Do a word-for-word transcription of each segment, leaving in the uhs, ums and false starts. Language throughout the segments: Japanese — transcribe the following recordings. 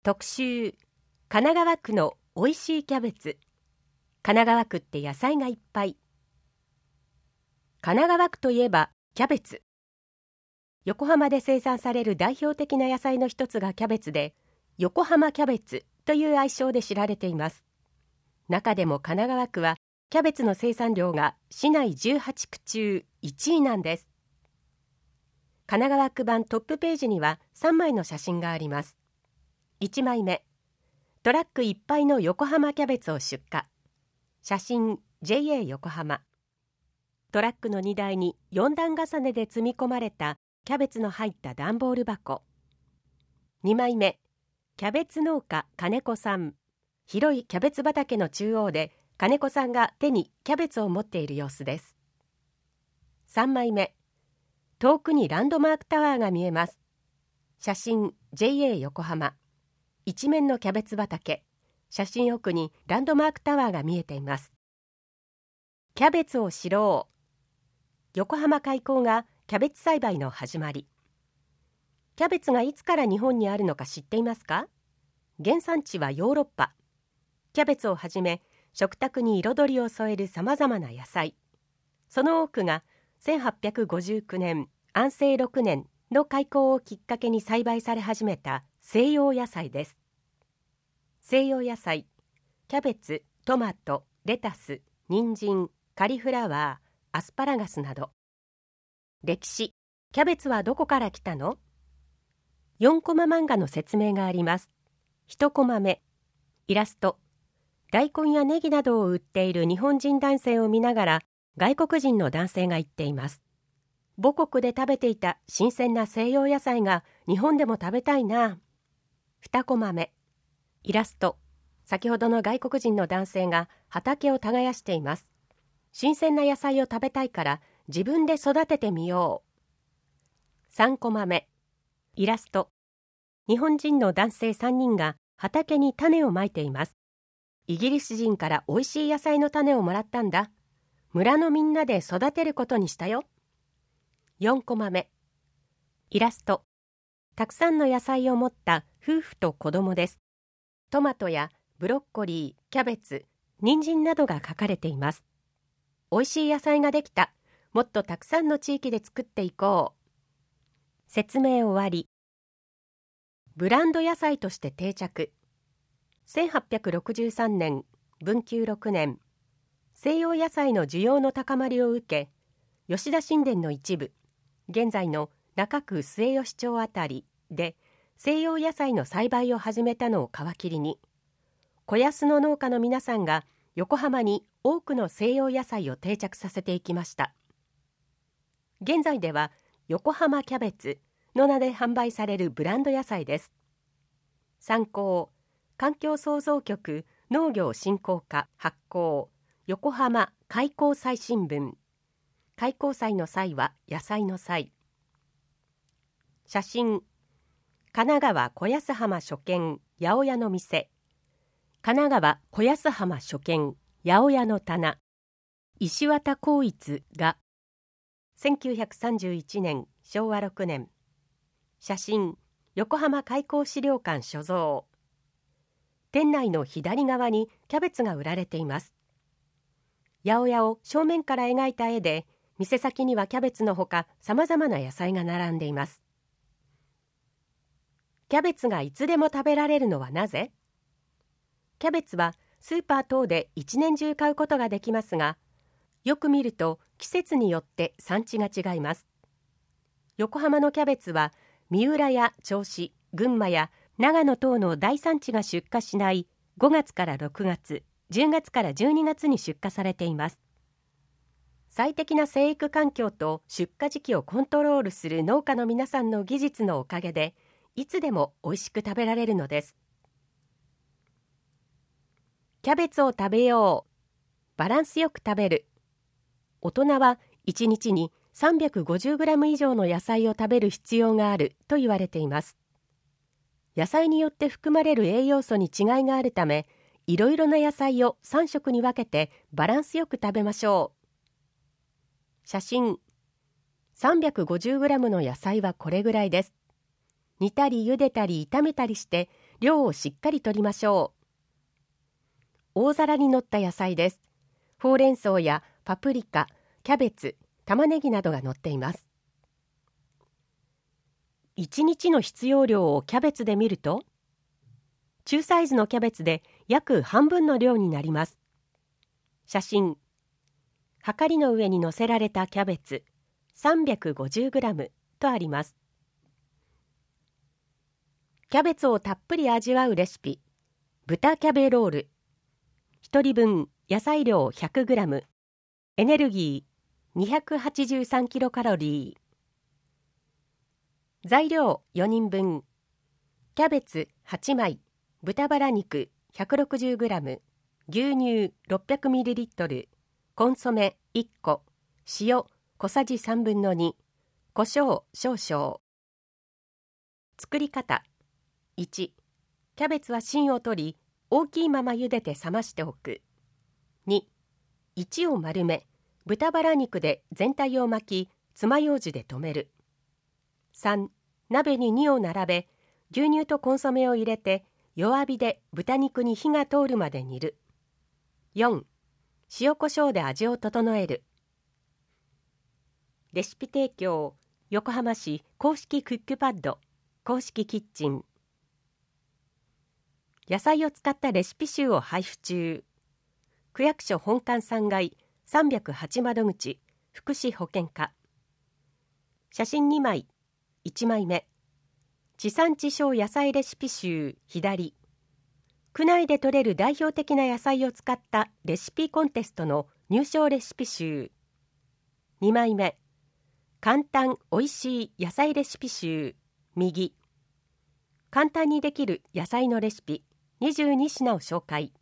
特集、神奈川区のおいしいキャベツ。神奈川区って野菜がいっぱい。神奈川区といえばキャベツ。横浜で生産される代表的な野菜の一つがキャベツで、横浜キャベツという愛称で知られています。中でも神奈川区はキャベツの生産量が市内じゅうはちく中いちいなんです。神奈川区版トップページにはさんまいの写真があります。いちまいめ、トラックいっぱいの横浜キャベツを出荷。写真 ジェイエー 横浜。トラックの荷台によんだん重ねで積み込まれたキャベツの入った段ボール箱。にまいめ、キャベツ農家金子さん。広いキャベツ畑の中央で金子さんが手にキャベツを持っている様子です。さんまいめ、遠くにランドマークタワーが見えます。写真 ジェイエー 横浜。一面のキャベツ畑。写真奥にランドマークタワーが見えています。キャベツを知ろう。横浜開港がキャベツ栽培の始まり。キャベツがいつから日本にあるのか知っていますか？原産地はヨーロッパ。キャベツをはじめ食卓に彩りを添えるさまざまな野菜。その多くがせんはっぴゃくごじゅうきゅうねん安政ろくねんの開港をきっかけに栽培され始めた西洋野菜です。西洋野菜、キャベツ、トマト、レタス、人参、カリフラワー、アスパラガスなど。歴史、キャベツはどこから来たの？よんコマ漫画の説明があります。いちコマ目、イラスト。大根やネギなどを売っている日本人男性を見ながら外国人の男性が言っています。母国で食べていた新鮮な西洋野菜が日本でも食べたいな。にコマ目、イラスト。先ほどの外国人の男性が畑を耕しています。新鮮な野菜を食べたいから自分で育ててみよう。さんコマ目、イラスト。日本人の男性さんにんが畑に種をまいています。イギリス人からおいしい野菜の種をもらったんだ。村のみんなで育てることにしたよ。よんコマ目、イラスト。たくさんの野菜を持った夫婦と子供です。トマトやブロッコリー、キャベツ、人参などが描かれています。おいしい野菜ができた。もっとたくさんの地域で作っていこう。説明終わり。ブランド野菜として定着。せんはっぴゃくろくじゅうさんねん、文久ろくねん、西洋野菜の需要の高まりを受け、吉田新田の一部、現在の中区末吉町あたりで西洋野菜の栽培を始めたのを皮切りに、小安の農家の皆さんが横浜に多くの西洋野菜を定着させていきました。現在では横浜キャベツの名で販売されるブランド野菜です。参考、環境創造局農業振興課発行、横浜開港祭新聞。開港祭の祭は野菜の祭。写真、神奈川小安浜書店八百屋の店。神奈川小安浜書店八百屋の棚。石渡光一がせんきゅうひゃくさんじゅういちねんしょうわろくねん。写真、横浜開港資料館所蔵。店内の左側にキャベツが売られています。八百屋を正面から描いた絵で、店先にはキャベツのほかさまざまな野菜が並んでいます。キャベツがいつでも食べられるのはなぜ？キャベツはスーパー等で一年中買うことができますが、よく見ると季節によって産地が違います。横浜のキャベツは三浦や銚子、群馬や長野等の大産地が出荷しないごがつからろくがつ、じゅうがつからじゅうにがつに出荷されています。最適な生育環境と出荷時期をコントロールする農家の皆さんの技術のおかげで、いつでも美味しく食べられるのです。キャベツを食べよう。バランスよく食べる。大人はいちにちに さんびゃくごじゅうグラム 以上の野菜を食べる必要があると言われています。野菜によって含まれる栄養素に違いがあるため、いろいろな野菜をさんしょくに分けてバランスよく食べましょう。写真、さんびゃくごじゅうグラム の野菜はこれぐらいです。煮たり茹でたり炒めたりして量をしっかり取りましょう。大皿に乗った野菜です。ほうれん草やパプリカ、キャベツ、玉ねぎなどが乗っています。いちにちの必要量をキャベツで見ると、中サイズのキャベツで約半分の量になります。写真。はかりの上に乗せられたキャベツ さんびゃくごじゅうグラム とあります。キャベツをたっぷり味わうレシピ、豚キャベロール。ひとりぶん野菜量 ひゃくグラム、エネルギー にひゃくはちじゅうさんキロカロリー。材料よにんぶん、キャベツはちまい、豚バラ肉 ひゃくろくじゅうグラム、牛乳 ろっぴゃくミリリットル、コンソメいっこ、塩小さじさんぶんのに、胡椒少々。作り方。いち、キャベツは芯を取り、大きいまま茹でて冷ましておく。に、いちを丸め、豚バラ肉で全体を巻き、爪楊枝で留める。さん、鍋ににを並べ、牛乳とコンソメを入れて、弱火で豚肉に火が通るまで煮る。よん、塩コショウで味を整える。レシピ提供、横浜市公式クックパッド、公式キッチン。野菜を使ったレシピ集を配布中。区役所本館さんがいさんびゃくはち窓口、福祉保健課。写真にまい、いちまいめ。地産地消野菜レシピ集左。区内で採れる代表的な野菜を使ったレシピコンテストの入賞レシピ集。にまいめ。簡単おいしい野菜レシピ集右。簡単にできる野菜のレシピにじゅうに品を紹介。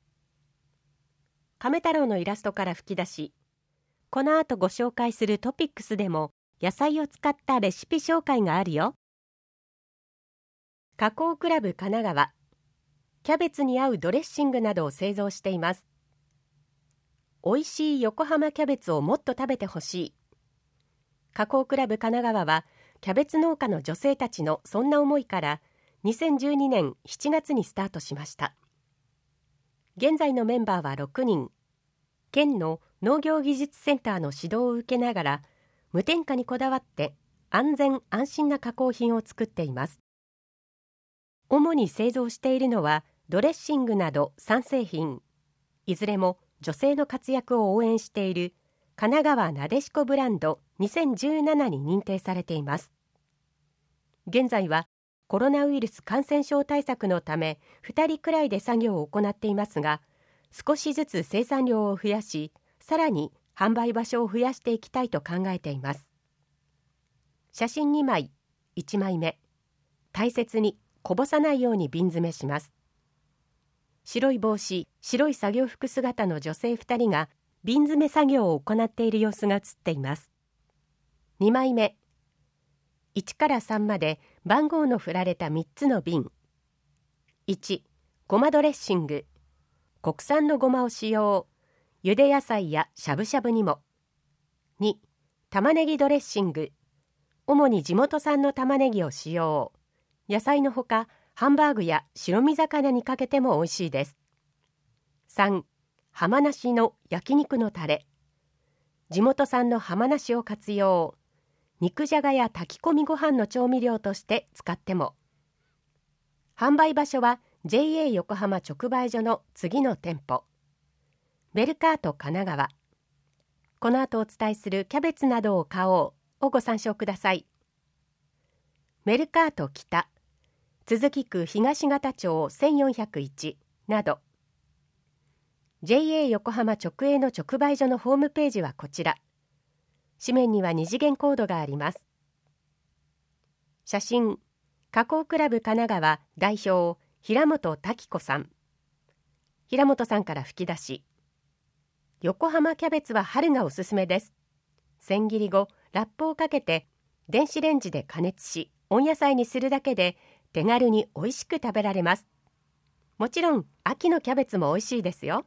亀太郎のイラストから吹き出し、この後ご紹介するトピックスでも野菜を使ったレシピ紹介があるよ。加工クラブ神奈川。キャベツに合うドレッシングなどを製造しています。おいしい横浜キャベツをもっと食べてほしい。加工クラブ神奈川はキャベツ農家の女性たちのそんな思いからにせんじゅうにねんしちがつにスタートしました。現在のメンバーはろくにん。県の農業技術センターの指導を受けながら無添加にこだわって安全安心な加工品を作っています。主に製造しているのはドレッシングなどさん製品。いずれも女性の活躍を応援している神奈川なでしこブランドにせんじゅうななに認定されています。現在はコロナウイルス感染症対策のためふたりくらいで作業を行っていますが、少しずつ生産量を増やし、さらに販売場所を増やしていきたいと考えています。写真にまい、いちまいめ。大切にこぼさないように瓶詰めします。白い帽子、白い作業服姿の女性ふたりが瓶詰め作業を行っている様子が写っています。にまいめ。いちからさんまで番号の振られたみっつの瓶。いち、ごまドレッシング。国産のごまを使用。ゆで野菜やしゃぶしゃぶにも。に、玉ねぎドレッシング。主に地元産の玉ねぎを使用。野菜のほか、ハンバーグや白身魚にかけても美味しいです。さん、浜梨の焼肉のタレ。地元産の浜梨を活用。肉じゃがや炊き込みご飯の調味料として使っても。販売場所は ジェイエー 横浜直売所の次の店舗。ベルカート神奈川。この後お伝えするキャベツなどを買おうをご参照ください。メルカート北。都筑区東方町せんよんひゃくいちなど。ジェイエー 横浜直営の直売所のホームページはこちら。紙面には二次元コードがあります。写真、加工クラブ神奈川代表平本滝子さん。平本さんから吹き出し。横浜キャベツは春がおすすめです。千切り後、ラップをかけて電子レンジで加熱し、温野菜にするだけで手軽に美味しく食べられます。もちろん秋のキャベツも美味しいですよ。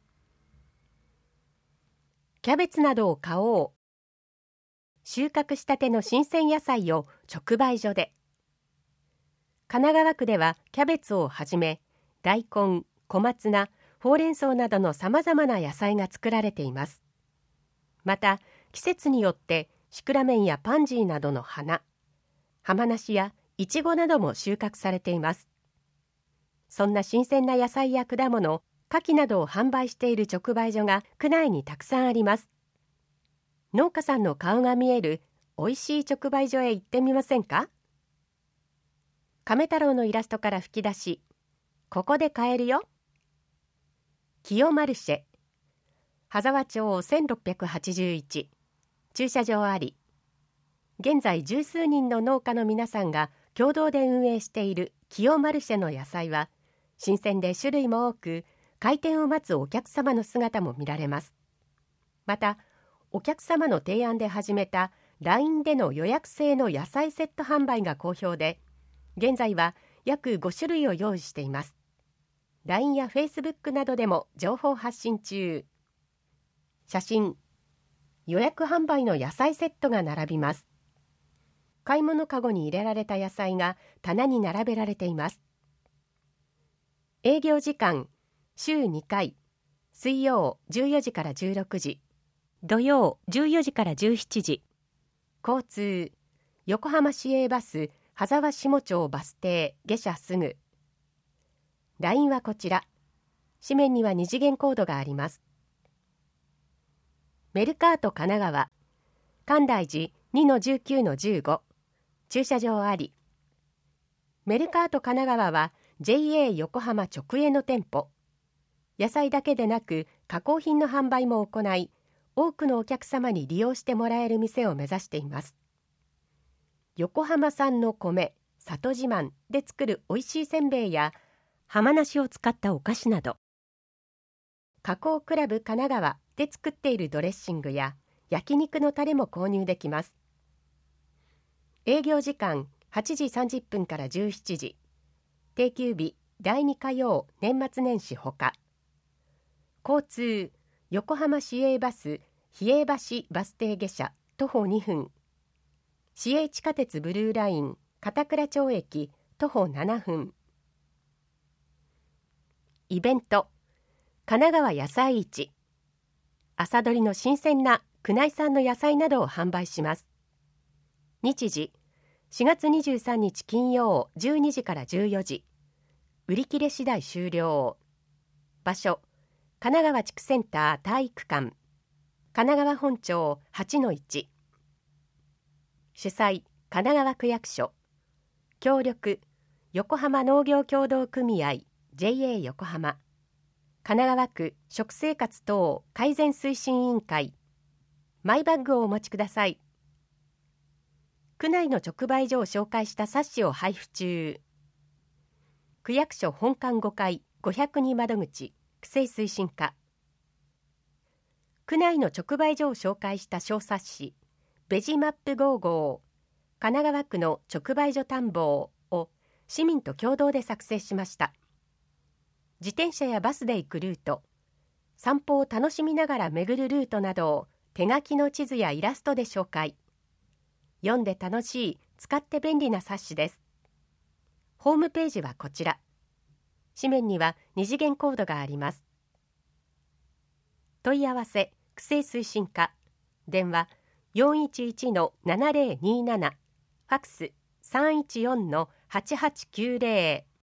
キャベツなどを買おう。収穫したての新鮮野菜を直売所で。 神奈川区ではキャベツをはじめ大根、小松菜、ほうれん草などのさまざまな野菜が作られています。また季節によってシクラメンやパンジーなどの花、浜梨やイチゴなども収穫されています。そんな新鮮な野菜や果物、牡蠣などを販売している直売所が区内にたくさんあります。農家さんの顔が見えるおいしい直売所へ行ってみませんか？亀太郎のイラストから吹き出し、ここで買えるよ。清マルシェ、羽沢町せんろっぴゃくはちじゅういち、駐車場あり。現在十数人の農家の皆さんが共同で運営している清マルシェの野菜は新鮮で種類も多く、開店を待つお客様の姿も見られます。またお客様の提案で始めた ライン での予約制の野菜セット販売が好評で、現在は約ご種類を用意しています。 ライン や Facebook などでも情報発信中。写真、予約販売の野菜セットが並びます。買い物かごに入れられた野菜が棚に並べられています。営業時間週にかい、水曜じゅうよじからじゅうろくじ、土曜じゅうよじからじゅうしちじ。交通、横浜市営バス羽沢下町バス停下車すぐ。 ライン はこちら。紙面には二次元コードがあります。メルカート神奈川、関大寺 にのじゅうきゅうのじゅうご、駐車場あり。メルカート神奈川は ジェイエー 横浜直営の店舗。野菜だけでなく加工品の販売も行い、多くのお客様に利用してもらえる店を目指しています。横浜産の米、里自慢で作るおいしいせんべいや浜梨を使ったお菓子など、加工クラブ神奈川で作っているドレッシングや焼肉のタレも購入できます。営業時間はちじさんじゅっぷんからじゅうしちじ、定休日だいに火曜、年末年始ほか。交通、横浜市営バス比叡橋バス停下車徒歩にふん、市営地下鉄ブルーライン片倉町駅徒歩ななふん。イベント、神奈川野菜市、朝どりの新鮮な区内産の野菜などを販売します。日時、しがつにじゅうさんにち金曜じゅうにじからじゅうよじ、売り切れ次第終了。場所、神奈川地区センター体育館、神奈川本町 はちのいち。主催、神奈川区役所。協力、横浜農業協同組合 ジェイエー 横浜、神奈川区食生活等改善推進委員会。マイバッグをお持ちください。区内の直売所を紹介した冊子を配布中。区役所本館ごかいごひゃくに窓口、区政推進課。区内の直売所を紹介した小冊子ベジマップごじゅうご、神奈川区の直売所探訪を市民と共同で作成しました。自転車やバスで行くルート、散歩を楽しみながら巡るルートなどを手書きの地図やイラストで紹介。読んで楽しい、使って便利な冊子です。ホームページはこちら。紙面には二次元コードがあります。問い合わせ、区政推進課。電話 よんいちいちのななぜろになな、ファックス さんいちよんのはちはちきゅうぜろ。